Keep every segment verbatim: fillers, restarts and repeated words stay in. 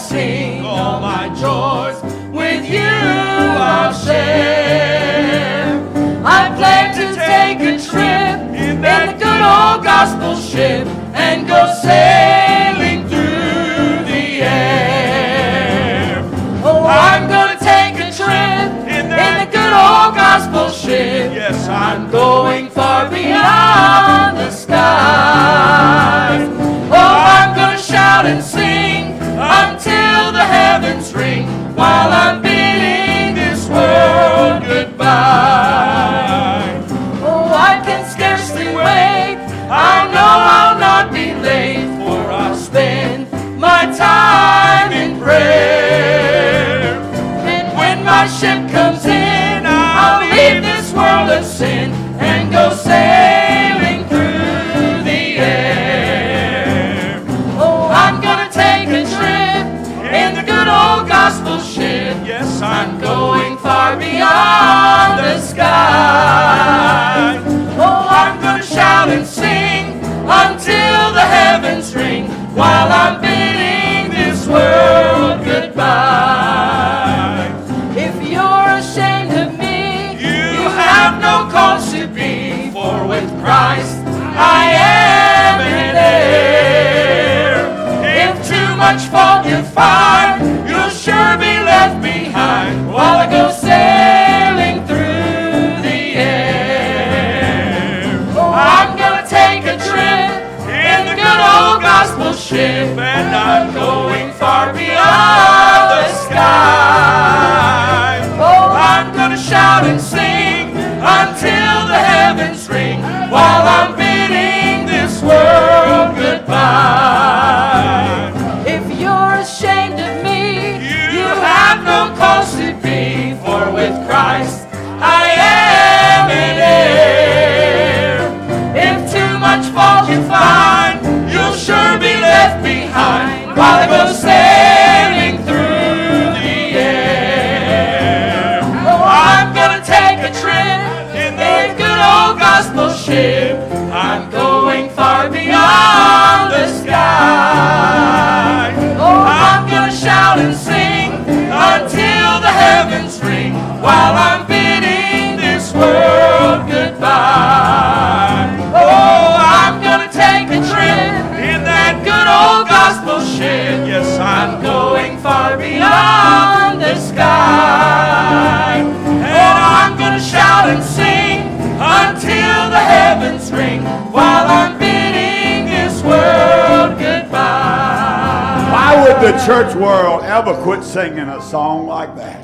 sing, all my joys with you I'll share. I plan to take a trip in that good old gospel ship and go sailing through the air. Oh, I'm gonna take a trip in that good old gospel ship. Yes, I'm going far beyond the skies. Oh, I'm gonna shout and sing until the heavens ring while I'm bidding this world goodbye. Oh, I can scarcely wait. I know I'll not be late, for I'll spend my time in prayer. And when my ship comes in, I'll leave this world of sin and go sailing through the air. Oh, I'm gonna take a trip in the good old gospel ship. Yes, I'm going far beyond the sky. Oh, I'm gonna shout and sing until the heavens ring while I'm bidding this world goodbye. If you're ashamed of me, you have no cause to be, for with Christ I am an heir. If too much fault you find, you'll sure be left behind while I go sailing through the air. Oh, I'm gonna take a trip in the good old gospel ship, and I'm going far beyond the sky. Oh, I'm gonna shout and sing until the heavens ring while I'm bidding this world goodbye. If you're ashamed of me, you have no cause to be, for with Christ I am an heir. If too much fault you find, you'll sure be left behind while I go sailing through the air. Oh, I'm gonna take a trip in that good old gospel ship. I'm going far beyond the sky. Oh, I'm gonna shout and sing until the heavens ring while I'm bidding this world goodbye. Oh, I'm gonna take a trip in that good old gospel ship. Yes, I'm going far beyond the sky. And I'm gonna shout and sing until the heavens ring while I'm bidding this world goodbye. Why would the church world ever quit singing a song like that?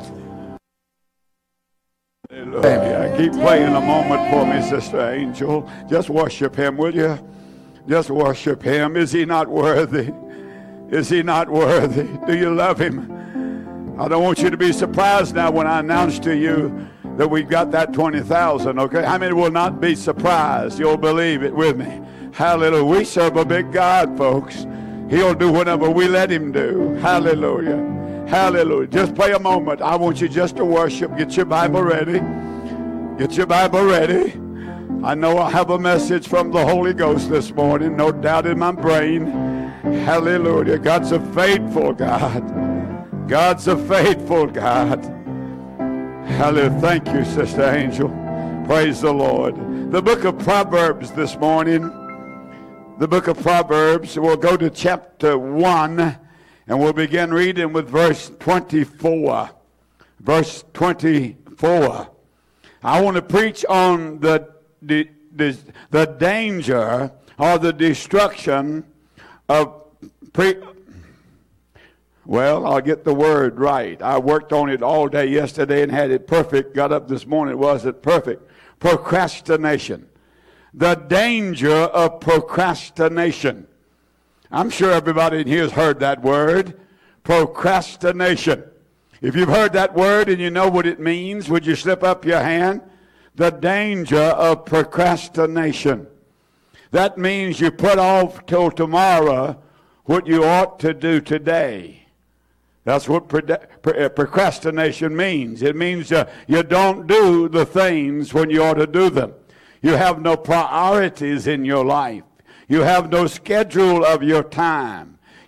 Hallelujah. Keep playing a moment for me, Sister Angel. Just worship him, will you? Just worship him. Is he not worthy? Is he not worthy? Do you love him? I don't want you to be surprised now when I announce to you that we've got that twenty thousand, okay? How many will not be surprised? You'll believe it with me. Hallelujah. We serve a big God, folks. He'll do whatever we let him do. Hallelujah. Hallelujah. Just play a moment. I want you just to worship. Get your Bible ready. Get your Bible ready. I know I have a message from the Holy Ghost this morning. No doubt in my brain. Hallelujah. God's a faithful God. God's a faithful God. Hallelujah. Thank you, Sister Angel. Praise the Lord. The book of Proverbs this morning. The book of Proverbs. We'll go to chapter one. And we'll begin reading with verse twenty-four. Verse twenty-four. I want to preach on the, the, the, the danger or the destruction of pre... Well, I'll get the word right. I worked on it all day yesterday and had it perfect. Got up this morning, it wasn't perfect. Procrastination. The danger of procrastination. I'm sure everybody in here has heard that word, procrastination. If you've heard that word and you know what it means, would you slip up your hand? The danger of procrastination. That means you put off till tomorrow what you ought to do today. That's what procrastination means. It means uh, you don't do the things when you ought to do them. You have no priorities in your life. You have no schedule of your time.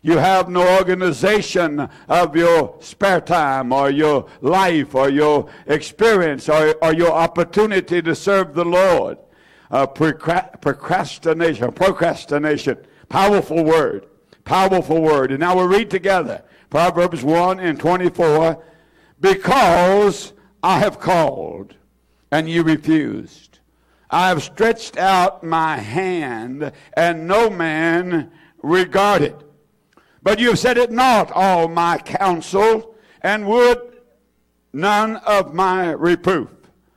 You have no organization of your spare time or your life or your experience or, or your opportunity to serve the Lord. Uh, procrastination, procrastination, powerful word, powerful word. And now we'll read together Proverbs one and twenty-four. Because I have called and you refused. I have stretched out my hand and no man regarded. But you have set at naught all my counsel, and would none of my reproof.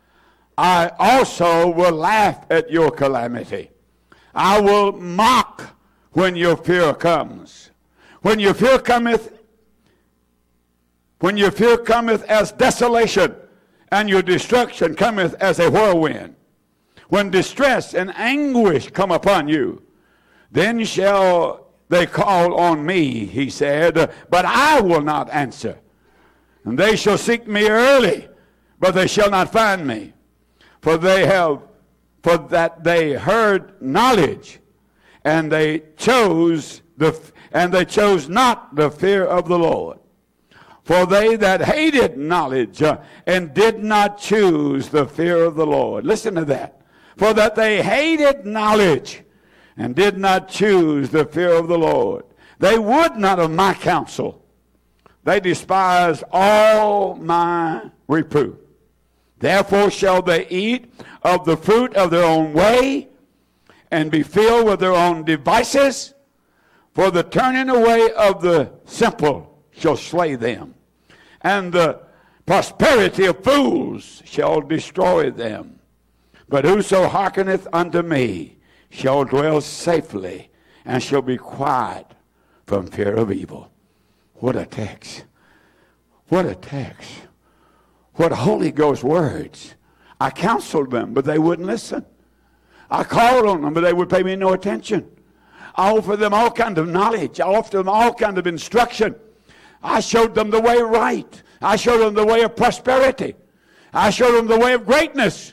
I also will laugh at your calamity. I will mock when your fear comes. When your fear cometh, when your fear cometh as desolation, and your destruction cometh as a whirlwind. When distress and anguish come upon you, then shall they call on me, he said, but I will not answer. And they shall seek me early, but they shall not find me. For they have, for that they heard knowledge, and they chose the, and they chose not the fear of the Lord. For they that hated knowledge uh, and did not choose the fear of the Lord. Listen to that. For that they hated knowledge and did not choose the fear of the Lord. They would not of my counsel. They despised all my reproof. Therefore shall they eat of the fruit of their own way and be filled with their own devices. For the turning away of the simple shall slay them, and the prosperity of fools shall destroy them. But whoso hearkeneth unto me shall dwell safely, and shall be quiet from fear of evil. What a text. What a text. What Holy Ghost words. I counseled them, but they wouldn't listen. I called on them, but they would pay me no attention. I offered them all kinds of knowledge. I offered them all kinds of instruction. I showed them the way right. I showed them the way of prosperity. I showed them the way of greatness.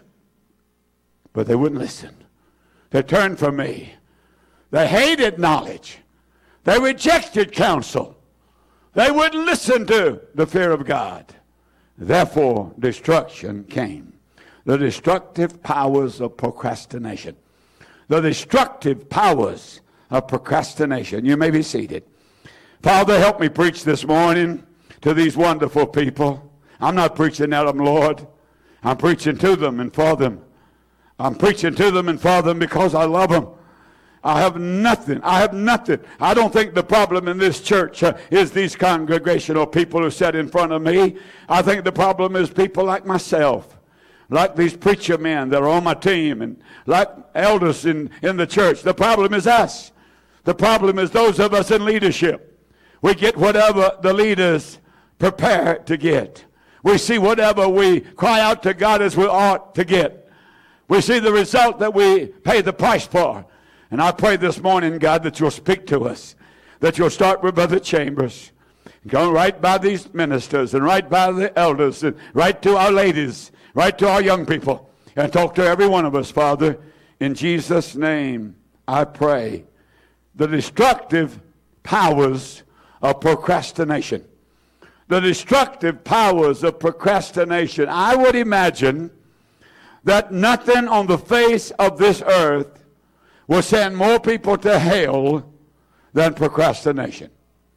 But they wouldn't listen. They turned from me. They hated knowledge. They rejected counsel. They wouldn't listen to the fear of God. Therefore, destruction came. The destructive powers of procrastination. The destructive powers of procrastination. You may be seated. Father, help me preach this morning to these wonderful people. I'm not preaching at them, Lord. I'm preaching to them and for them. I'm preaching to them and for them because I love them. I have nothing. I have nothing. I don't think the problem in this church uh, is these congregational people who sit in front of me. I think the problem is people like myself, like these preacher men that are on my team, and like elders in, in the church. The problem is us. The problem is those of us in leadership. We get whatever the leaders prepare to get. We see whatever we cry out to God as we ought to get. We see the result that we pay the price for. And I pray this morning, God, that you'll speak to us, that you'll start with Brother Chambers, go right by these ministers and right by the elders and right to our ladies, right to our young people, and talk to every one of us, Father. In Jesus' name, I pray. The destructive powers of procrastination. The destructive powers of procrastination. I would imagine that nothing on the face of this earth will send more people to hell than procrastination.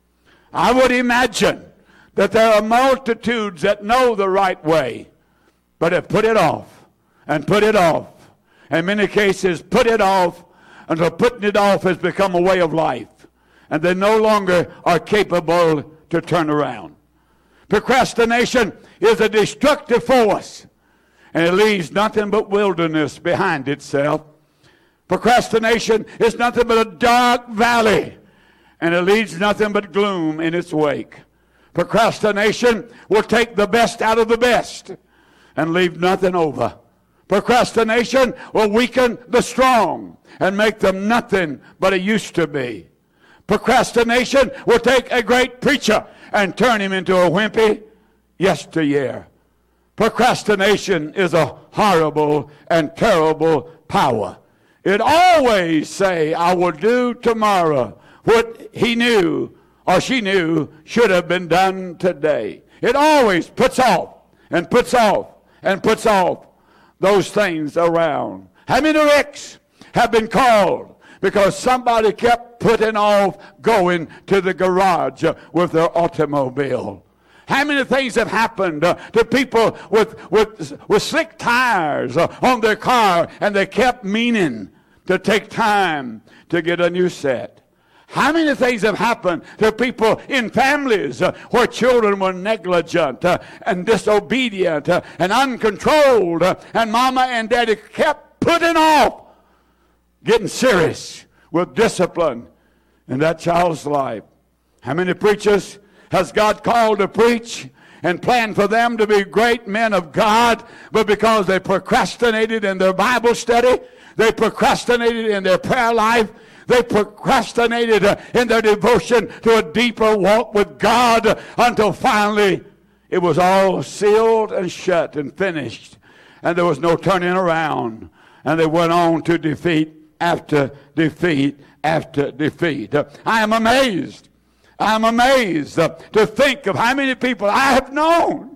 I would imagine that there are multitudes that know the right way, but have put it off and put it off. In many cases, put it off until putting it off has become a way of life, and they no longer are capable to turn around. Procrastination is a destructive force, and it leaves nothing but wilderness behind itself. Procrastination is nothing but a dark valley, and it leaves nothing but gloom in its wake. Procrastination will take the best out of the best and leave nothing over. Procrastination will weaken the strong and make them nothing but a used to be. Procrastination will take a great preacher and turn him into a wimpy yesteryear. Procrastination is a horrible and terrible power. It always say, I will do tomorrow what he knew or she knew should have been done today. It always puts off and puts off and puts off those things around. How many wrecks have been called because somebody kept putting off going to the garage with their automobile? How many things have happened uh, to people with, with, with slick tires uh, on their car, and they kept meaning to take time to get a new set? How many things have happened to people in families uh, where children were negligent uh, and disobedient uh, and uncontrolled, uh, and mama and daddy kept putting off getting serious with discipline in that child's life? How many preachers has God called to preach and planned for them to be great men of God, but because they procrastinated in their Bible study, they procrastinated in their prayer life, they procrastinated uh, in their devotion to a deeper walk with God, uh, until finally it was all sealed and shut and finished, and there was no turning around, and they went on to defeat after defeat after defeat. Uh, I am amazed. I'm amazed uh, to think of how many people I have known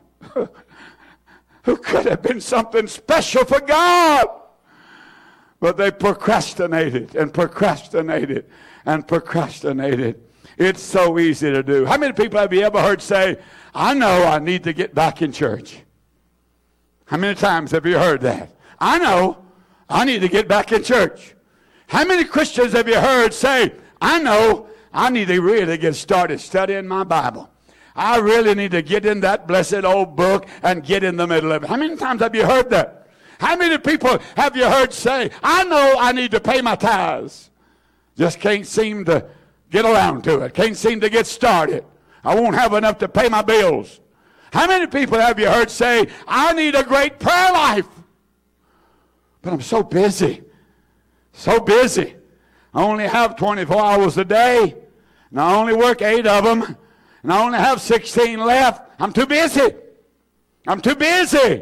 who could have been something special for God, but they procrastinated and procrastinated and procrastinated. It's so easy to do. How many people have you ever heard say, I know I need to get back in church? How many times have you heard that? I know I need to get back in church. How many Christians have you heard say, I know I need to really get started studying my Bible. I really need to get in that blessed old book and get in the middle of it. How many times have you heard that? How many people have you heard say, I know I need to pay my tithes, just can't seem to get around to it, can't seem to get started. I won't have enough to pay my bills. How many people have you heard say, I need a great prayer life, but I'm so busy, so busy. I only have twenty-four hours a day, and I only work eight of them, and I only have sixteen left. I'm too busy. I'm too busy.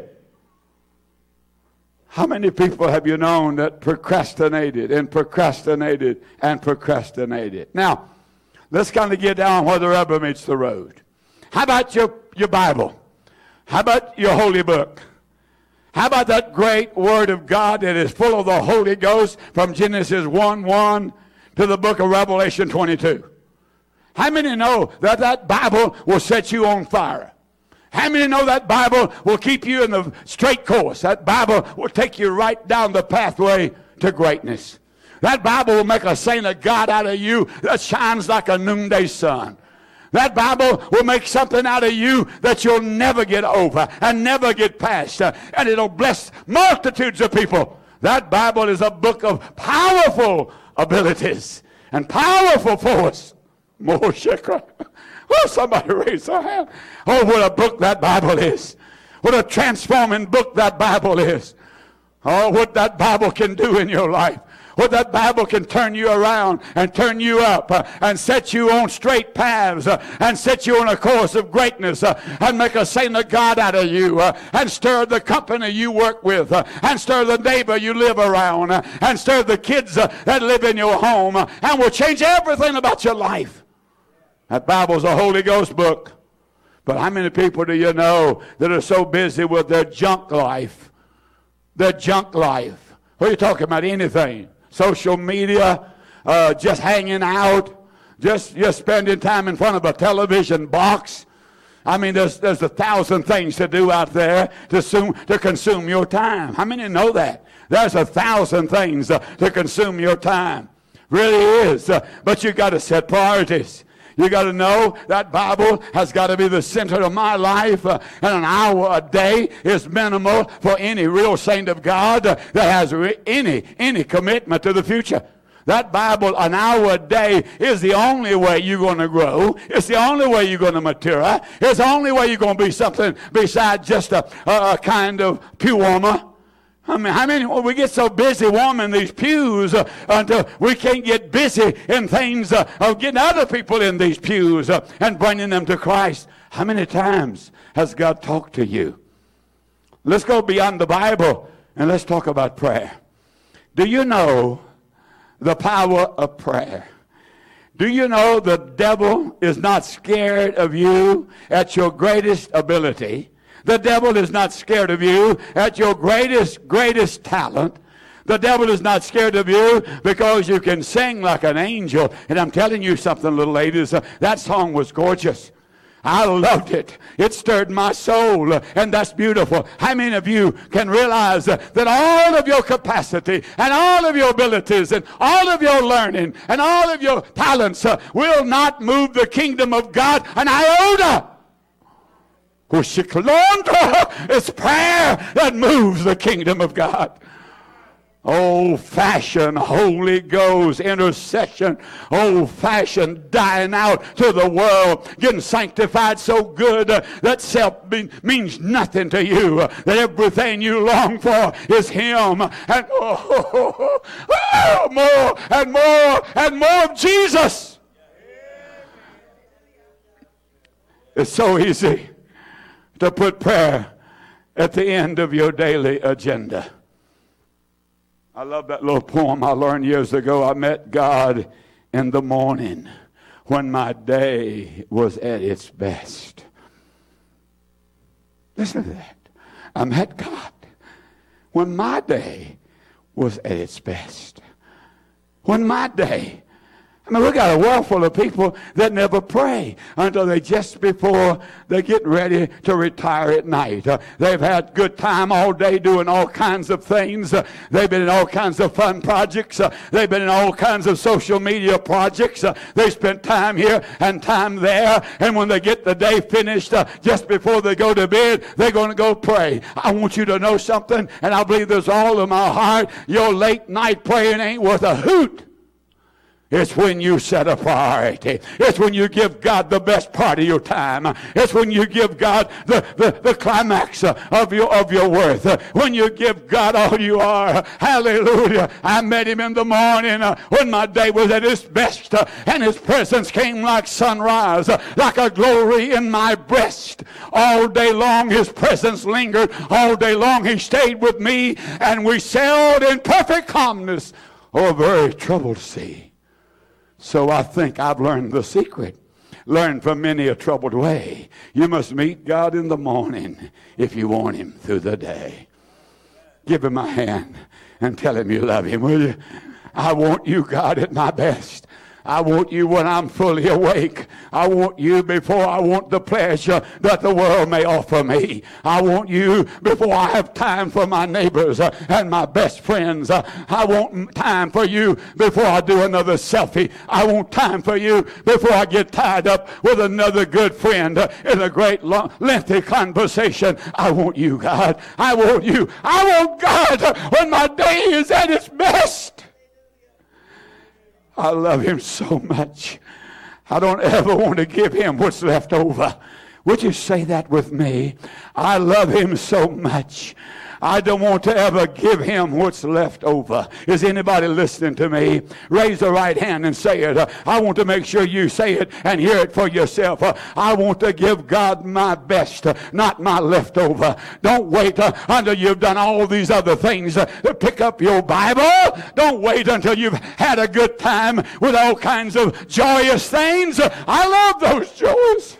How many people have you known that procrastinated and procrastinated and procrastinated? Now, let's kind of get down where the rubber meets the road. How about your, your Bible? How about your holy book? How about that great Word of God that is full of the Holy Ghost from Genesis one one to the book of Revelation twenty-two? How many know that that Bible will set you on fire? How many know that Bible will keep you in the straight course? That Bible will take you right down the pathway to greatness. That Bible will make a saint of God out of you that shines like a noonday sun. That Bible will make something out of you that you'll never get over and never get past. Uh, and it'll bless multitudes of people. That Bible is a book of powerful abilities and powerful force. More shikra. Oh, somebody raise their hand. Oh, what a book that Bible is. What a transforming book that Bible is. Oh, what that Bible can do in your life. What that Bible can turn you around and turn you up uh, and set you on straight paths uh, and set you on a course of greatness uh, and make a saint of God out of you uh, and stir the company you work with uh, and stir the neighbor you live around uh, and stir the kids uh, that live in your home uh, and will change everything about your life. That Bible's a Holy Ghost book. But how many people do you know that are so busy with their junk life? Their junk life. What are you talking about? Anything. Social media, uh, just hanging out, just, just spending time in front of a television box. I mean, there's, there's a thousand things to do out there to, soon, to consume your time. How many know that? There's a thousand things uh, to consume your time. Really is. Uh, but you've got to set priorities. You got to know that Bible has got to be the center of my life, uh, and an hour a day is minimal for any real saint of God uh, that has re- any any commitment to the future. That Bible, an hour a day, is the only way you're going to grow. It's the only way you're going to mature. It's the only way you're going to be something besides just a, a, a kind of pew warmer. I mean, how many, well, we get so busy warming these pews uh, until we can't get busy in things uh, of getting other people in these pews uh, and bringing them to Christ. How many times has God talked to you? Let's go beyond the Bible and let's talk about prayer. Do you know the power of prayer? Do you know the devil is not scared of you at your greatest ability? The devil is not scared of you at your greatest, greatest talent. The devil is not scared of you because you can sing like an angel. And I'm telling you something, little ladies, uh, that song was gorgeous. I loved it. It stirred my soul, uh, and that's beautiful. How many of you can realize uh, that all of your capacity and all of your abilities and all of your learning and all of your talents uh, will not move the kingdom of God an iota? It's prayer that moves the kingdom of God. Old-fashioned Holy Ghost intercession, old-fashioned dying out to the world, getting sanctified so good uh, that self be, means nothing to you, uh, that everything you long for is Him, and oh, oh, oh, oh, more and more and more of Jesus. It's so easy to put prayer at the end of your daily agenda. I love that little poem I learned years ago. I met God in the morning when my day was at its best. Listen to that. I met God when my day was at its best. When my day. I mean, we got a world full of people that never pray until they just before they get ready to retire at night. Uh, they've had good time all day doing all kinds of things. Uh, they've been in all kinds of fun projects. Uh, they've been in all kinds of social media projects. Uh, they spent time here and time there. And when they get the day finished, uh, just before they go to bed, they're going to go pray. I want you to know something, and I believe this all in my heart. Your late night praying ain't worth a hoot. It's when you set a priority. It's when you give God the best part of your time. It's when you give God the, the, the climax of your, of your worth. When you give God all you are. Hallelujah. I met Him in the morning uh, when my day was at its best. Uh, and His presence came like sunrise, uh, like a glory in my breast. All day long His presence lingered. All day long He stayed with me. And we sailed in perfect calmness over a very troubled sea. So I think I've learned the secret. Learned from many a troubled way. You must meet God in the morning if you want Him through the day. Give Him a hand and tell Him you love Him, will you? I want you, God, at my best. I want you when I'm fully awake. I want you before I want the pleasure that the world may offer me. I want you before I have time for my neighbors uh, and my best friends. Uh, I want time for you before I do another selfie. I want time for you before I get tied up with another good friend uh, in a great long, lengthy conversation. I want you, God. I want you. I want God uh, when my day is at its best. I love Him so much. I don't ever want to give Him what's left over. Would you say that with me? I love Him so much. I don't want to ever give Him what's left over. Is anybody listening to me? Raise the right hand and say it. Uh, I want to make sure you say it and hear it for yourself. Uh, I want to give God my best, uh, not my leftover. Don't wait uh, until you've done all these other things uh, to pick up your Bible. Don't wait until you've had a good time with all kinds of joyous things. Uh, I love those joys.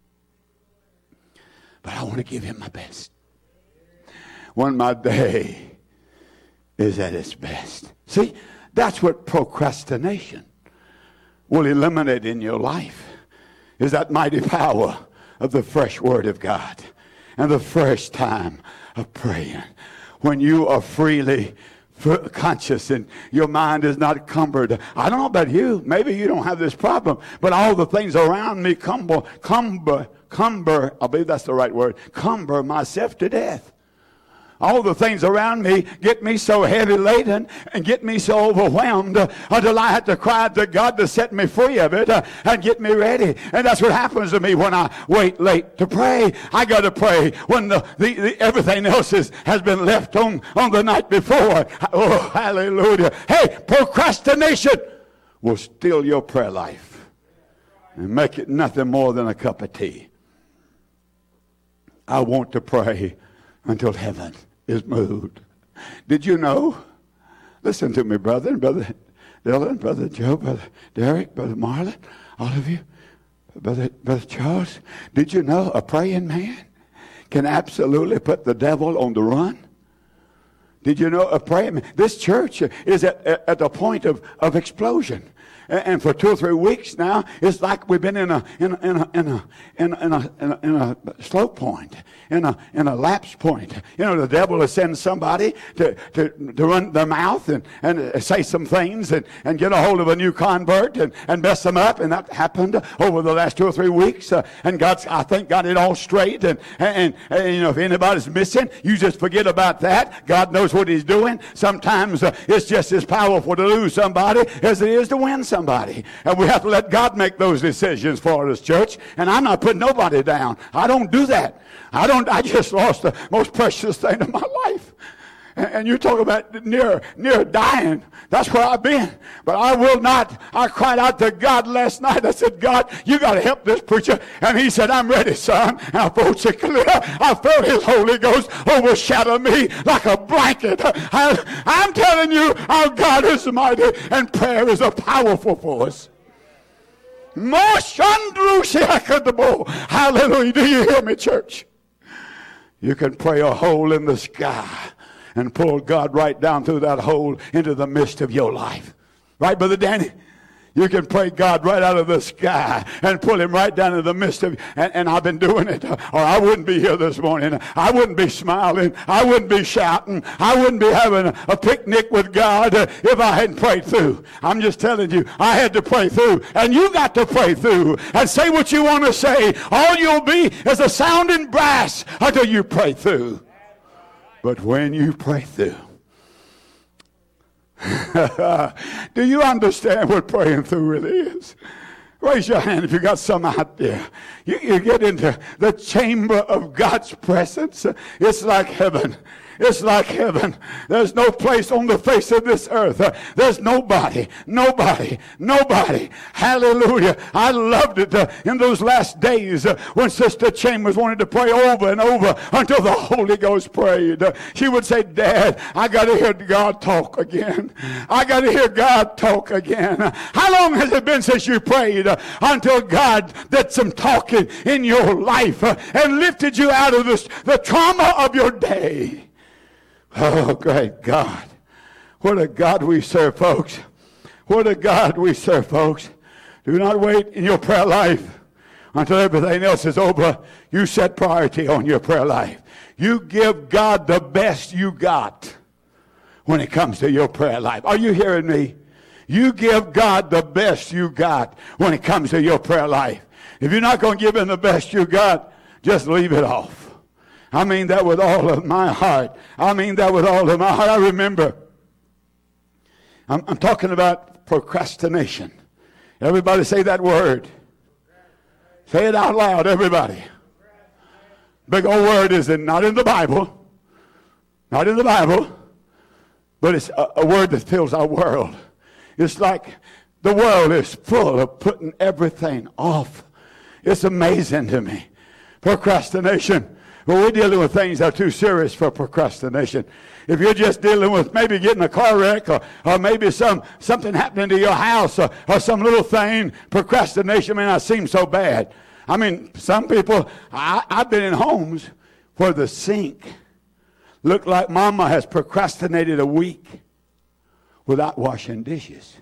But I want to give Him my best when my day is at its best. See, that's what procrastination will eliminate in your life, is that mighty power of the fresh Word of God and the fresh time of praying. When you are freely conscious and your mind is not cumbered. I don't know about you. Maybe you don't have this problem, but all the things around me cumber, cumber, cumber, I believe that's the right word, cumber myself to death. All the things around me get me so heavy laden and get me so overwhelmed uh, until I have to cry to God to set me free of it uh, and get me ready. And that's what happens to me when I wait late to pray. I got to pray when the, the, the everything else is, has been left on, on the night before. Oh, hallelujah. Hey, procrastination will steal your prayer life and make it nothing more than a cup of tea. I want to pray until heaven is moved. Did you know? Listen to me, brother and brother. Dylan, Brother Joe, Brother Derek, Brother Marlon, all of you, Brother, Brother Charles, did you know a praying man can absolutely put the devil on the run? Did you know a praying man? This church is at, at, at the point of, of explosion. And for two or three weeks now, it's like we've been in a in a in a in a in a, in a, in a, in a slow point, in a in a lapse point. You know, the devil will send somebody to, to, to run their mouth and, and say some things and, and get a hold of a new convert and, and mess them up. And that happened over the last two or three weeks. Uh, and God's, I think, got it all straight. And, and, and, you know, if anybody's missing, you just forget about that. God knows what he's doing. Sometimes uh, it's just as powerful to lose somebody as it is to win somebody. Somebody. And we have to let God make those decisions for us, church. And I'm not putting nobody down. I don't do that. I don't. I just lost the most precious thing in my life. And, and you talk about near near dying. That's where I've been. But I will not. I cried out to God last night. I said, God, you got to help this preacher. And he said, I'm ready, son. And I felt it clear. I felt his Holy Ghost overshadow me like a blanket. I, I'm telling you, our God is mighty, and prayer is a powerful force. Hallelujah. Do you hear me, church? You can pray a hole in the sky and pull God right down through that hole into the midst of your life. Right, Brother Danny? You can pray God right out of the sky and pull him right down in the midst of, and, and I've been doing it, or I wouldn't be here this morning. I wouldn't be smiling. I wouldn't be shouting. I wouldn't be having a, a picnic with God if I hadn't prayed through. I'm just telling you, I had to pray through, and you got to pray through and say what you want to say. All you'll be is a sounding brass until you pray through. But when you pray through, do you understand what praying through really is? Raise your hand if you got some out there. You, you get into the chamber of God's presence. It's like heaven. It's like heaven. There's no place on the face of this earth. Uh, there's nobody, nobody, nobody. Hallelujah. I loved it uh, in those last days uh, when Sister Chambers wanted to pray over and over until the Holy Ghost prayed. Uh, she would say, Dad, I got to hear God talk again. I got to hear God talk again. Uh, how long has it been since you prayed uh, until God did some talking in your life uh, and lifted you out of this, the trauma of your day? Oh, great God. What a God we serve, folks. What a God we serve, folks. Do not wait in your prayer life until everything else is over. You set priority on your prayer life. You give God the best you got when it comes to your prayer life. Are you hearing me? You give God the best you got when it comes to your prayer life. If you're not going to give him the best you got, just leave it off. I mean that with all of my heart. I mean that with all of my heart. I remember, I'm, I'm talking about procrastination. Everybody say that word. Say it out loud, everybody. Big old word is it not in the Bible. Not in the Bible. But it's a, a word that fills our world. It's like the world is full of putting everything off. It's amazing to me. Procrastination. Well, we're dealing with things that are too serious for procrastination. If you're just dealing with maybe getting a car wreck or, or maybe some something happening to your house or, or some little thing, procrastination may not seem so bad. I mean, some people, I, I've been in homes where the sink looked like Mama has procrastinated a week without washing dishes.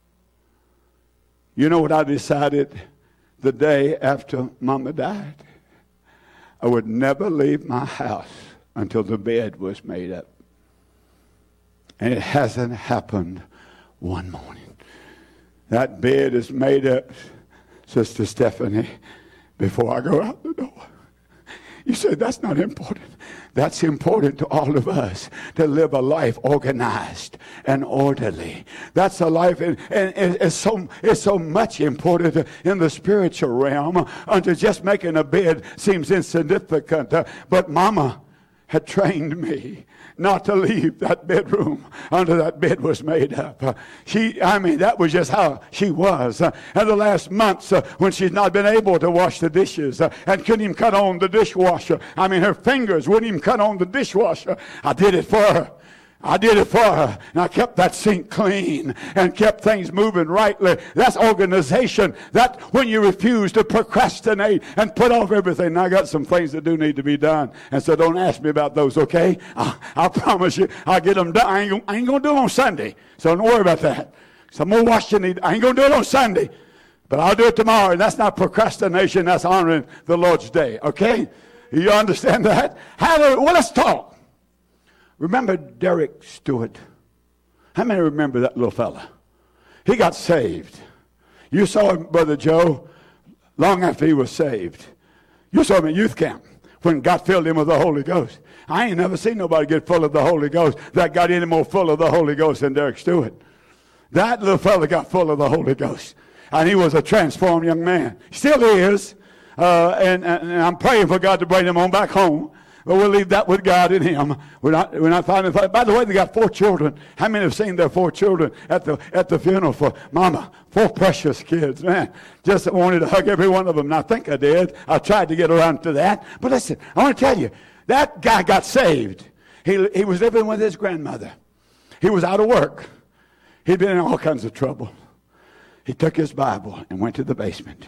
You know what I decided the day after Mama died? I would never leave my house until the bed was made up. And it hasn't happened one morning. That bed is made up, Sister Stephanie, before I go out the door. You said that's not important. That's important to all of us, to live a life organized and orderly. That's a life, and, and it's so it's so much important in the spiritual realm until just making a bed seems insignificant. But Mama had trained me not to leave that bedroom until that bed was made up. Uh, she, I mean, that was just how she was. Uh, and the last months uh, when she's not been able to wash the dishes uh, and couldn't even cut on the dishwasher. I mean, her fingers wouldn't even cut on the dishwasher. I did it for her. I did it for her, and I kept that sink clean and kept things moving rightly. That's organization. That's when you refuse to procrastinate and put off everything. And I got some things that do need to be done, and so don't ask me about those, okay? I, I promise you, I'll get them done. I ain't, gonna, I ain't gonna do them on Sunday, so don't worry about that. So I'm gonna watch the need. I ain't gonna do it on Sunday, but I'll do it tomorrow, and that's not procrastination. That's honoring the Lord's day, okay? You understand that? Hallelujah. Well, let's talk. Remember Derek Stewart? How many remember that little fella? He got saved. You saw him, Brother Joe, long after he was saved. You saw him at youth camp when God filled him with the Holy Ghost. I ain't never seen nobody get full of the Holy Ghost that got any more full of the Holy Ghost than Derek Stewart. That little fella got full of the Holy Ghost. And he was a transformed young man. Still is. Uh, and, and, and I'm praying for God to bring him on back home. But we'll leave that with God and him. We're not, we're not finding. By the way, they got four children. How many have seen their four children at the at the funeral for Mama? Four precious kids, man. Just wanted to hug every one of them. And I think I did. I tried to get around to that. But listen, I want to tell you, that guy got saved. He he was living with his grandmother. He was out of work. He'd been in all kinds of trouble. He took his Bible and went to the basement.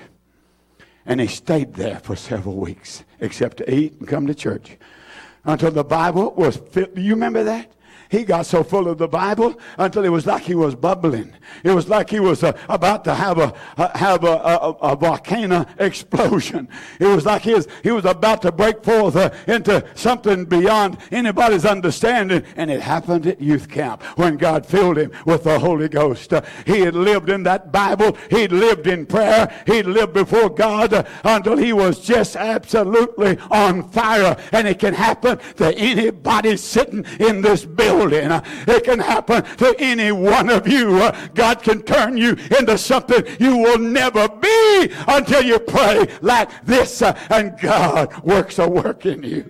And he stayed there for several weeks, except to eat and come to church, until the Bible was filled. Do you remember that? He got so full of the Bible until it was like he was bubbling. It was like he was uh, about to have a uh, have a, a, a volcano explosion. It was like he was, he was about to break forth uh, into something beyond anybody's understanding. And it happened at youth camp when God filled him with the Holy Ghost. Uh, he had lived in that Bible. He'd lived in prayer. He'd lived before God uh, until he was just absolutely on fire. And it can happen to anybody sitting in this building. It can happen to any one of you. God can turn you into something you will never be until you pray like this, and God works a work in you.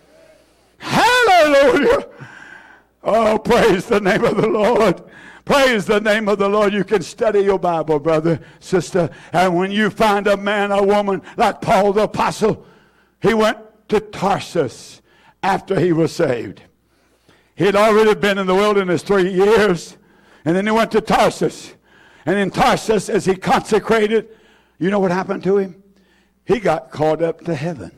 Hallelujah. Oh, praise the name of the Lord. Praise the name of the Lord. You can study your Bible, brother, sister, and when you find a man or woman like Paul the Apostle, he went to Tarsus after he was saved. He had already been in the wilderness three years, and then he went to Tarsus. And in Tarsus, as he consecrated, you know what happened to him? He got caught up to heaven.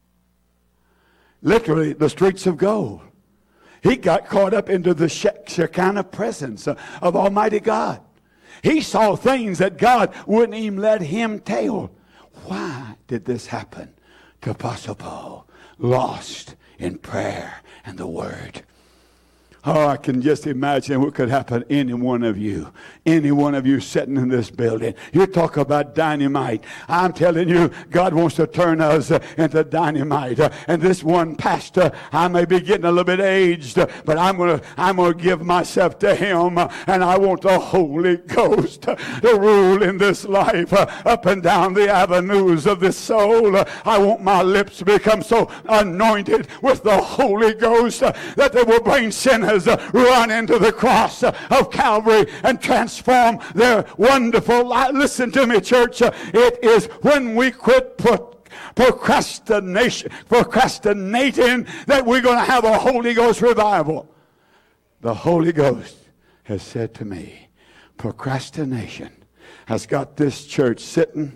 Literally, the streets of gold. He got caught up into the Shekinah presence of Almighty God. He saw things that God wouldn't even let him tell. Why did this happen to Apostle Paul? Lost in prayer and the Word. Oh, I can just imagine what could happen to any one of you. Any one of you sitting in this building. You talk about dynamite. I'm telling you, God wants to turn us uh, into dynamite. Uh, and this one pastor, I may be getting a little bit aged, uh, but I'm going to I'm gonna give myself to him. Uh, and I want the Holy Ghost uh, to rule in this life, uh, up and down the avenues of this soul. Uh, I want my lips to become so anointed with the Holy Ghost uh, that they will bring sinners Uh, run into the cross uh, of Calvary and transform their wonderful life. Listen to me, church. Uh, it is when we quit pro- procrastination, procrastinating that we're going to have a Holy Ghost revival. The Holy Ghost has said to me, procrastination has got this church sitting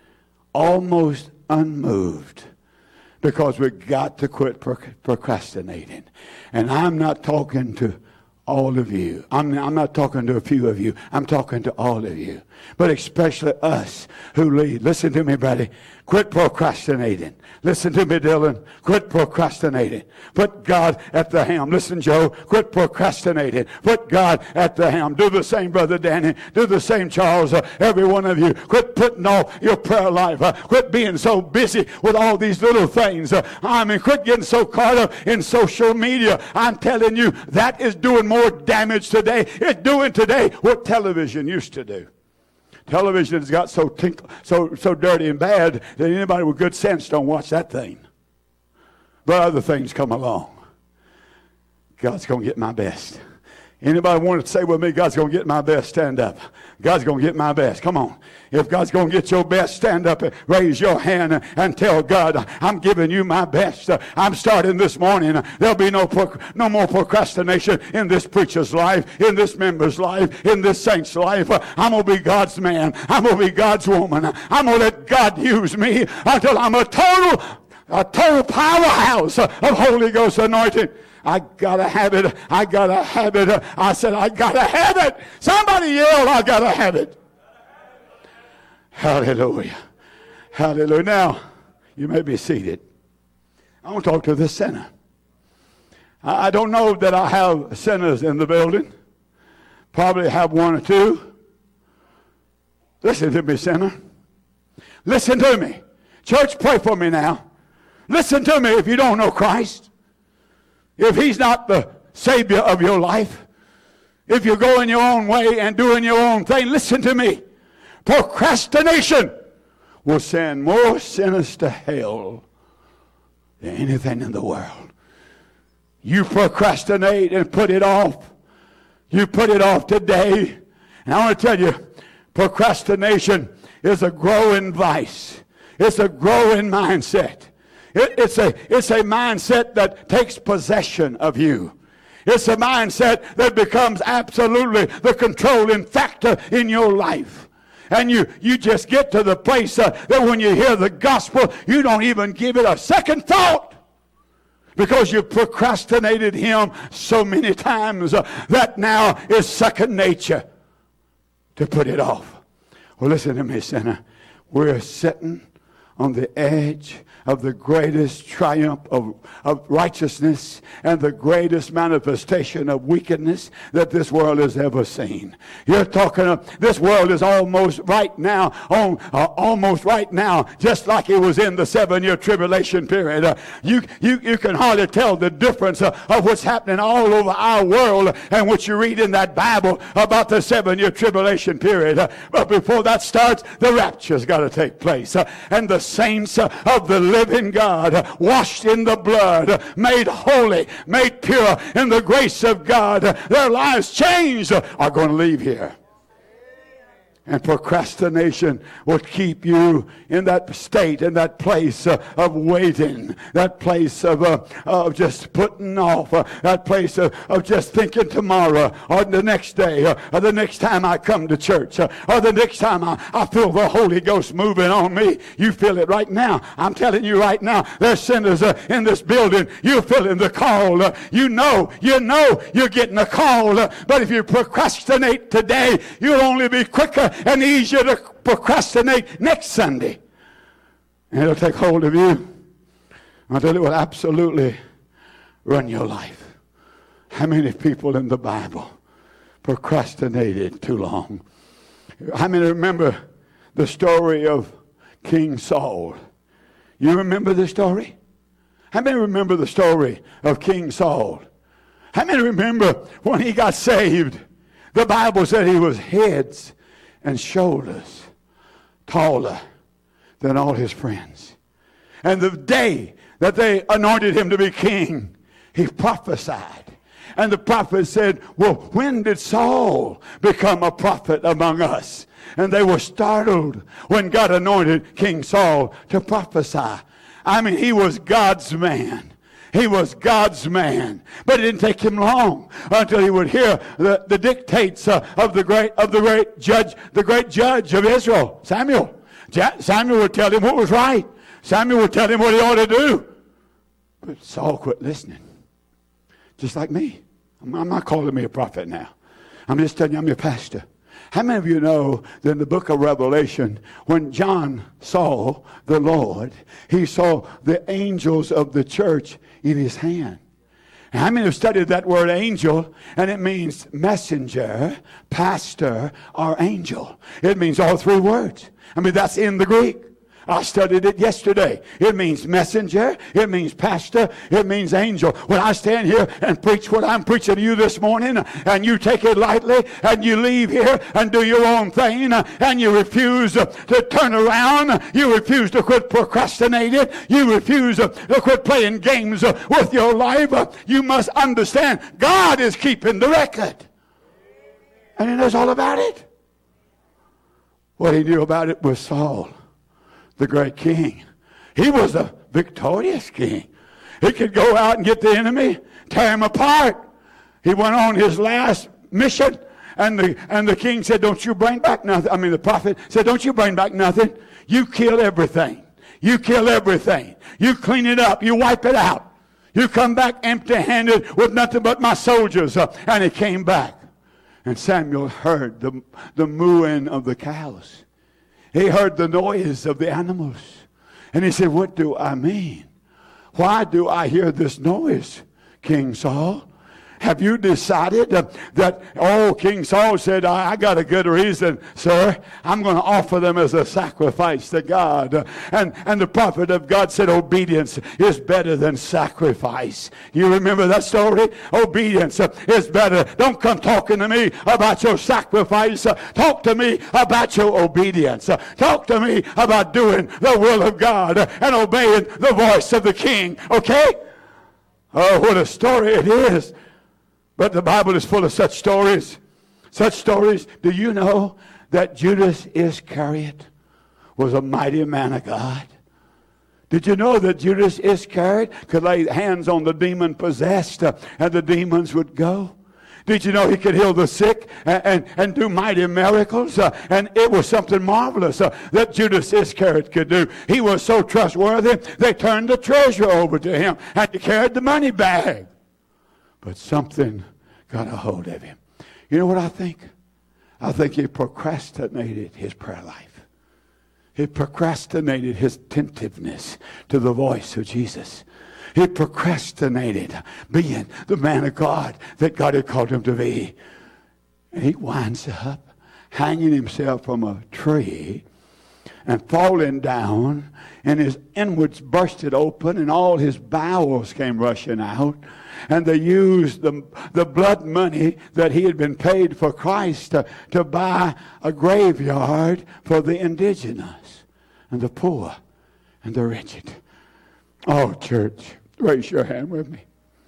almost unmoved. Because we've got to quit procrastinating. And I'm not talking to all of you. I'm, I'm not talking to a few of you. I'm talking to all of you. But especially us who lead. Listen to me, buddy. Quit procrastinating. Listen to me, Dylan. Quit procrastinating. Put God at the helm. Listen, Joe. Quit procrastinating. Put God at the helm. Do the same, Brother Danny. Do the same, Charles. Uh, every one of you. Quit putting off your prayer life. Uh, quit being so busy with all these little things. Uh, I mean, quit getting so caught up in social media. I'm telling you, that is doing more damage today. It's doing today what television used to do. Television has got so tinkle, so so dirty and bad that anybody with good sense don't watch that thing. But other things come along. God's going to get my best Anybody want to say with me, God's going to get my best? Stand up. God's going to get my best. Come on. If God's going to get your best, stand up and raise your hand and tell God, I'm giving you my best. I'm starting this morning. There'll be no no more procrastination in this preacher's life, in this member's life, in this saint's life. I'm going to be God's man. I'm going to be God's woman. I'm going to let God use me until I'm a total, a total powerhouse of Holy Ghost anointing. I gotta have it. I gotta have it. I said, I gotta have it. Somebody yell, I gotta have it. Hallelujah. Hallelujah. Now, you may be seated. I want to talk to the sinner. I don't know that I have sinners in the building. Probably have one or two. Listen to me, sinner. Listen to me. Church, pray for me now. Listen to me if you don't know Christ. If he's not the Savior of your life, if you're going your own way and doing your own thing, listen to me. Procrastination will send more sinners to hell than anything in the world. You procrastinate and put it off. You put it off today. And I want to tell you, procrastination is a growing vice. It's a growing mindset. It, it's a it's a mindset that takes possession of you. It's a mindset that becomes absolutely the controlling factor in your life. And you, you just get to the place uh, that when you hear the gospel, you don't even give it a second thought. Because you procrastinated him so many times uh, that now is second nature to put it off. Well, listen to me, sinner. We're sitting on the edge of the greatest triumph of, of righteousness and the greatest manifestation of wickedness that this world has ever seen. You're talking of, this world is almost right now, on, uh, almost right now, just like it was in the seven-year tribulation period. Uh, you, you, you can hardly tell the difference uh, of what's happening all over our world and what you read in that Bible about the seven-year tribulation period. Uh, but before that starts, the rapture's got to take place. Uh, and the saints uh, of the living God, washed in the blood, made holy, made pure in the grace of God, their lives changed, are going to leave here. And procrastination will keep you in that state, in that place uh, of waiting, that place of, uh, of just putting off, uh, that place of, of just thinking tomorrow or the next day uh, or the next time I come to church uh, or the next time I, I feel the Holy Ghost moving on me. You feel it right now. I'm telling you right now, there's sinners uh, in this building. You're feeling the call. Uh, you know, you know you're getting a call. Uh, but if you procrastinate today, you'll only be quicker and easier to procrastinate next Sunday. And it'll take hold of you until it will absolutely run your life. How many people in the Bible procrastinated too long? How many remember the story of King Saul? You remember the story? How many remember the story of King Saul? How many remember when he got saved? The Bible said he was heads and shoulders taller than all his friends. And the day that they anointed him to be king, he prophesied. And the prophet said, well, when did Saul become a prophet among us? And they were startled when God anointed King Saul to prophesy. I mean, he was God's man. He was God's man. But it didn't take him long until he would hear the, the dictates uh, of the great of the great judge, the great judge of Israel, Samuel. Ja- Samuel would tell him what was right. Samuel would tell him what he ought to do. But Saul quit listening. Just like me. I'm, I'm not calling me a prophet now. I'm just telling you I'm your pastor. How many of you know that in the book of Revelation, when John saw the Lord, he saw the angels of the church in his hand? And how many have studied that word angel? And it means messenger, pastor, or angel. It means all three words. I mean, that's in the Greek. I studied it yesterday. It means messenger. It means pastor. It means angel. When I stand here and preach what I'm preaching to you this morning, and you take it lightly, and you leave here and do your own thing, and you refuse to turn around, you refuse to quit procrastinating, you refuse to quit playing games with your life, you must understand God is keeping the record. And he knows all about it. What he knew about it was Saul, the great king. He was a victorious king. He could go out and get the enemy, tear him apart. He went on his last mission, and the and the king said, don't you bring back nothing. I mean, the prophet said, don't you bring back nothing. You kill everything. You kill everything. You clean it up. You wipe it out. You come back empty-handed with nothing but my soldiers. Uh, and he came back. And Samuel heard the, the mooing of the cows. He heard the noise of the animals. And he said, what do I mean? Why do I hear this noise, King Saul? Have you decided uh, that, oh, King Saul said, I, I got a good reason, sir. I'm going to offer them as a sacrifice to God. Uh, and, and the prophet of God said, obedience is better than sacrifice. You remember that story? Obedience uh, is better. Don't come talking to me about your sacrifice. Uh, talk to me about your obedience. Uh, talk to me about doing the will of God uh, and obeying the voice of the king. Okay? Oh, what a story it is. But the Bible is full of such stories. Such stories. Do you know that Judas Iscariot was a mighty man of God? Did you know that Judas Iscariot could lay hands on the demon possessed uh, and the demons would go? Did you know he could heal the sick and, and, and do mighty miracles? Uh, and it was something marvelous uh, that Judas Iscariot could do. He was so trustworthy, they turned the treasure over to him and he carried the money bag. But something got a hold of him. You know what I think? I think he procrastinated his prayer life. He procrastinated his attentiveness to the voice of Jesus. He procrastinated being the man of God that God had called him to be. And he winds up hanging himself from a tree and falling down, and his inwards bursted open, and all his bowels came rushing out. And they used the, the blood money that he had been paid for Christ to, to buy a graveyard for the indigenous and the poor and the wretched. Oh, church, raise your hand with me.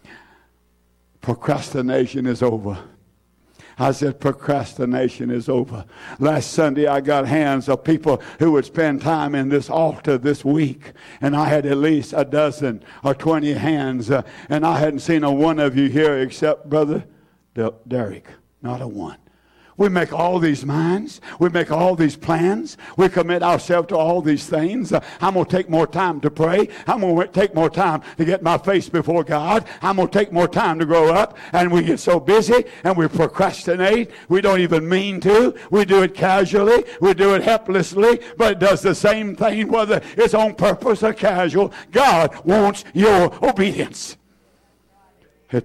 Procrastination is over. I said procrastination is over. Last Sunday I got hands of people who would spend time in this altar this week. And I had at least a dozen or twenty hands. Uh, and I hadn't seen a one of you here except Brother Del- Derek. Not a one. We make all these minds. We make all these plans. We commit ourselves to all these things. Uh, I'm going to take more time to pray. I'm going to take more time to get my face before God. I'm going to take more time to grow up. And we get so busy and we procrastinate. We don't even mean to. We do it casually. We do it helplessly. But it does the same thing whether it's on purpose or casual. God wants your obedience. I'm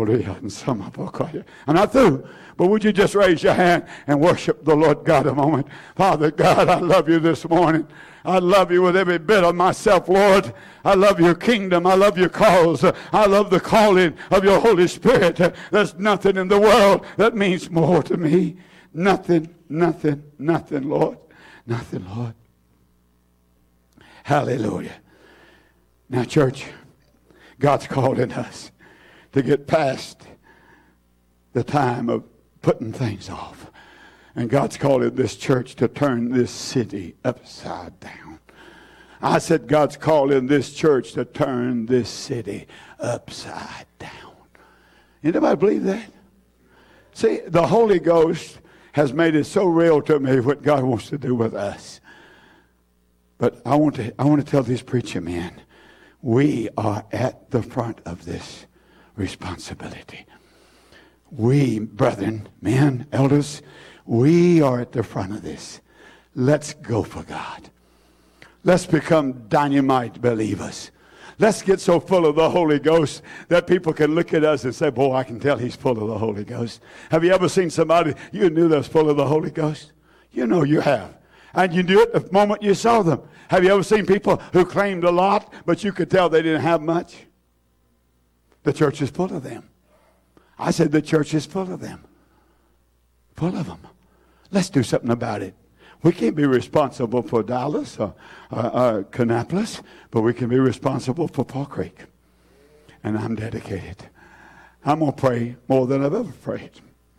not through. But would you just raise your hand and worship the Lord God a moment? Father God, I love you this morning. I love you with every bit of myself, Lord. I love your kingdom. I love your cause. I love the calling of your Holy Spirit. There's nothing in the world that means more to me. Nothing, nothing, nothing, Lord. Nothing, Lord. Hallelujah. Now, church, God's calling us to get past the time of putting things off. And God's calling this church to turn this city upside down. I said God's calling this church to turn this city upside down. Anybody believe that? See, the Holy Ghost has made it so real to me what God wants to do with us. But I want to I want to tell these preacher men, we are at the front of this responsibility. We, brethren, men, elders, we are at the front of this. Let's go for God. Let's become dynamite believers. Let's get so full of the Holy Ghost that people can look at us and say, boy, I can tell he's full of the Holy Ghost. Have you ever seen somebody you knew that was full of the Holy Ghost? You know you have. And you knew it the moment you saw them. Have you ever seen people who claimed a lot, but you could tell they didn't have much? The church is full of them. I said the church is full of them. Full of them. Let's do something about it. We can't be responsible for Dallas or, or, or Kannapolis, but we can be responsible for Fall Creek. And I'm dedicated. I'm going to pray more than I've ever prayed.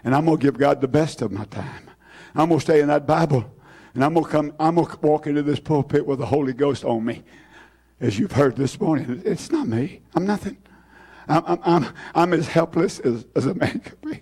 And I'm going to give God the best of my time. I'm going to stay in that Bible. And I'm going to come, I'm going to walk into this pulpit with the Holy Ghost on me. As you've heard this morning, it's not me. I'm nothing. I'm, I'm, I'm, I'm as helpless as, as a man could be.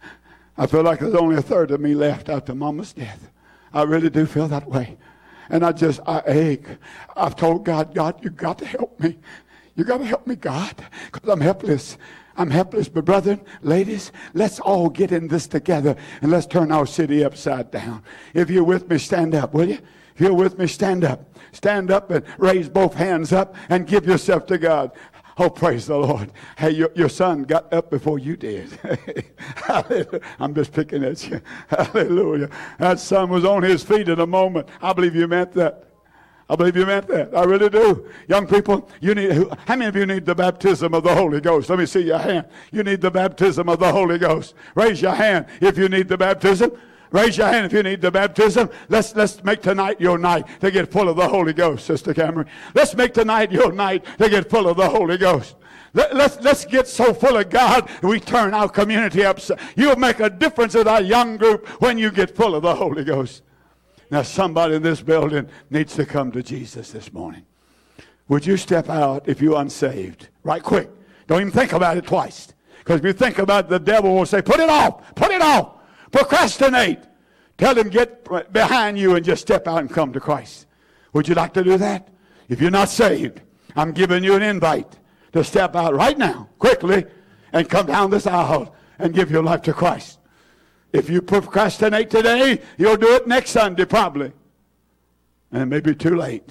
I feel like there's only a third of me left after Mama's death. I really do feel that way. And I just, I ache. I've told God, God, you got to help me. You got to help me, God, because I'm helpless. I'm helpless. But brethren, ladies, let's all get in this together and let's turn our city upside down. If you're with me, stand up, will you? If you're with me, stand up. Stand up and raise both hands up and give yourself to God. Oh, praise the Lord. Hey, your, your son got up before you did. Hallelujah. I'm just picking at you. Hallelujah. That son was on his feet in a moment. I believe you meant that. I believe you meant that. I really do. Young people, you need. How many of you need the baptism of the Holy Ghost? Let me see your hand. You need the baptism of the Holy Ghost. Raise your hand if you need the baptism. Raise your hand if you need the baptism. Let's let's make tonight your night to get full of the Holy Ghost, Sister Cameron. Let's make tonight your night to get full of the Holy Ghost. Let, let's let's get so full of God we turn our community upside. You'll make a difference in our young group when you get full of the Holy Ghost. Now somebody in this building needs to come to Jesus this morning. Would you step out if you're unsaved? Right quick. Don't even think about it twice. Because if you think about it, the devil will say, put it off, put it off. Procrastinate. Tell him get behind you and just step out and come to Christ. Would you like to do that? If you're not saved, I'm giving you an invite to step out right now, quickly, and come down this aisle and give your life to Christ. If you procrastinate today, you'll do it next Sunday probably. And it may be too late.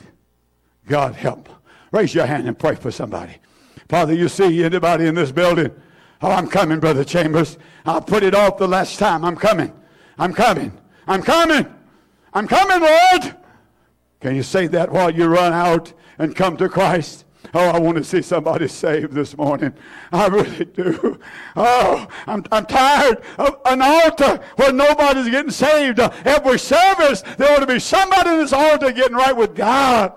God help. Raise your hand and pray for somebody. Father, you see anybody in this building? Oh, I'm coming, Brother Chambers. I'll put it off the last time. I'm coming. I'm coming. I'm coming. I'm coming, Lord. Can you say that while you run out and come to Christ? Oh, I want to see somebody saved this morning. I really do. Oh, I'm, I'm tired of an altar where nobody's getting saved. Uh, every service, there ought to be somebody in this altar getting right with God.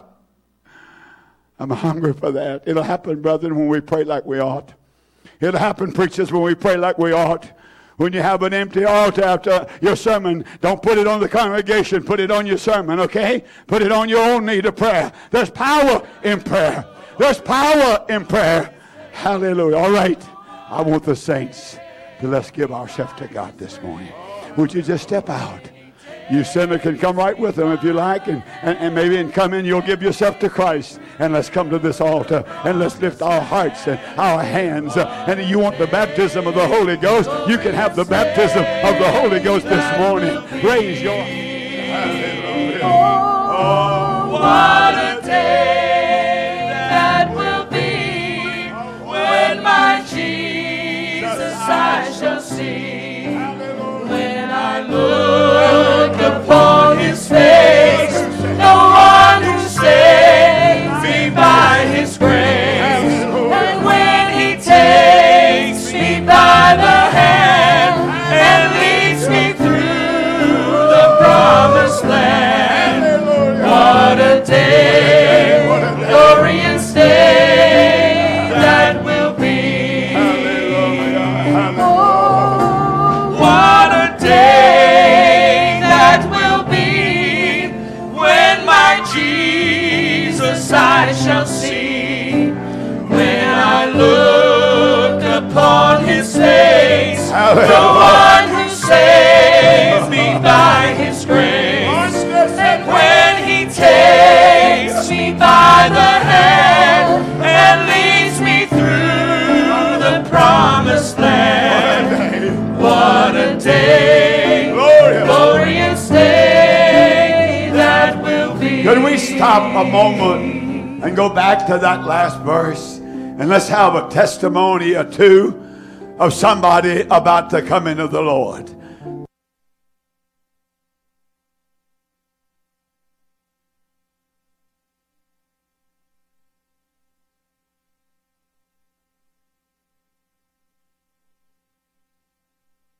I'm hungry for that. It'll happen, brethren, when we pray like we ought. It'll happen, preachers, when we pray like we ought. When you have an empty altar after your sermon, don't put it on the congregation. Put it on your sermon, okay? Put it on your own need of prayer. There's power in prayer. There's power in prayer. Hallelujah. All right. I want the saints to let's give ourselves to God this morning. Would you just step out? You sinner can come right with them if you like, and, and, and maybe and come in, you'll give yourself to Christ. And let's come to this altar, and let's lift our hearts and our hands. And if you want the baptism of the Holy Ghost, you can have the baptism of the Holy Ghost this morning. Raise your hallelujah. Oh, what a day that will be when my Jesus I shall see. When I look upon his face, no one who saves me by his grace. And when he takes me by the hand and leads me through the promised land, what a day, glorious day that will be. Oh, what a day that will be when my Jesus I shall see. When I look upon his face, the one who saves me by his grace. And when he takes me by the hand and leads me through the promised land, what a day, glorious day that will be. Could we stop a moment and go back to that last verse? And let's have a testimony or two of somebody about the coming of the Lord.